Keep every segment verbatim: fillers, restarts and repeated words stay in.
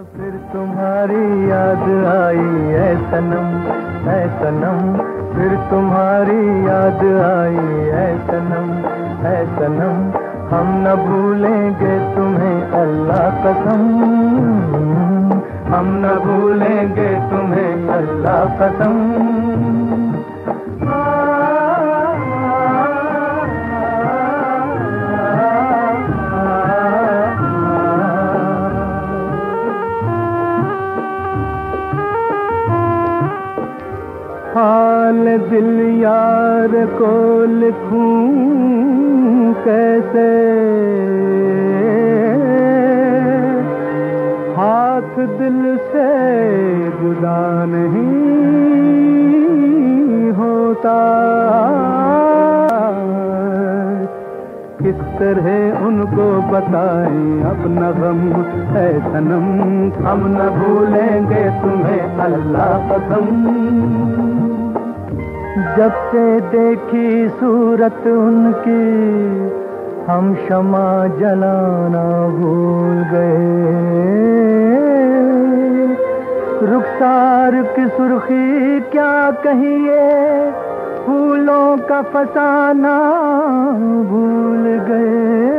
फिर तुम्हारी याद आई ऐ सनम ऐ सनम, फिर तुम्हारी याद आई ऐ सनम ऐ सनम, हम न भूलेंगे तुम्हें अल्लाह कसम, हम न भूलेंगे तुम्हें अल्लाह कसम। हाल दिल यार को लिखूं कैसे, हाथ दिल से जुदा नहीं होता, किस तरह उनको बताएं अपना गम है सनम, हम न भूलेंगे तुम्हें अल्लाह कसम। जब से देखी सूरत उनकी हम शमा जलाना भूल गए, रुखसार की सुर्खी क्या कहिए, फूलों का फसाना भूल गए।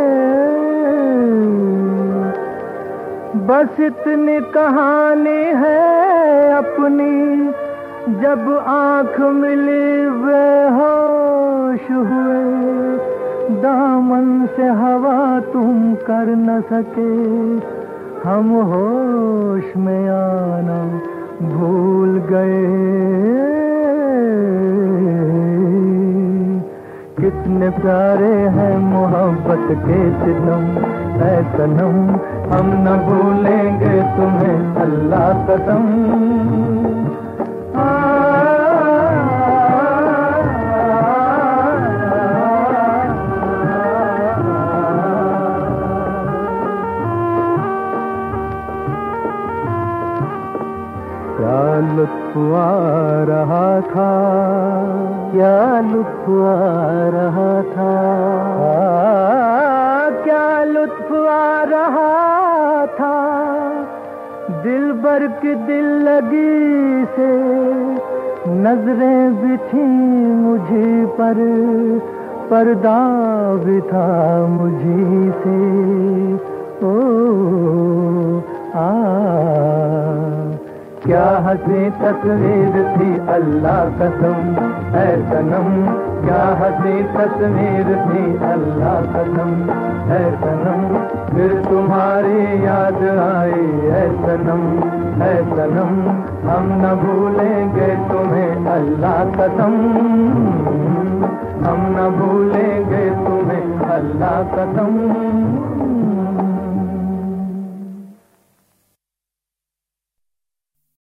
बस इतनी कहानी है अपनी, जब आँख मिली बेहोश हुए, दामन से हवा तुम कर न सके, हम होश में आना भूल गए। कितने प्यारे हैं मोहब्बत के सितम ऐ सनम, हम न भूलेंगे तुम्हें अल्लाह कसम। क्या लुत्फ आ रहा था, क्या लुत्फ आ रहा था, क्या लुत्फ आ रहा था, दिल भर की दिल लगी से नजरें भी थी मुझे पर, पर्दा भी था मुझी से। ओ आ क्या हंसी तस्वीर थी अल्लाह कसम ऐ सनम, क्या हंसी तस्वीर थी अल्लाह कसम ऐ सनम, फिर तुम्हारी याद आई ऐ सनम ऐ सनम, हम न भूलेंगे तुम्हें अल्लाह कसम, हम न भूलेंगे तुम्हें अल्लाह कसम।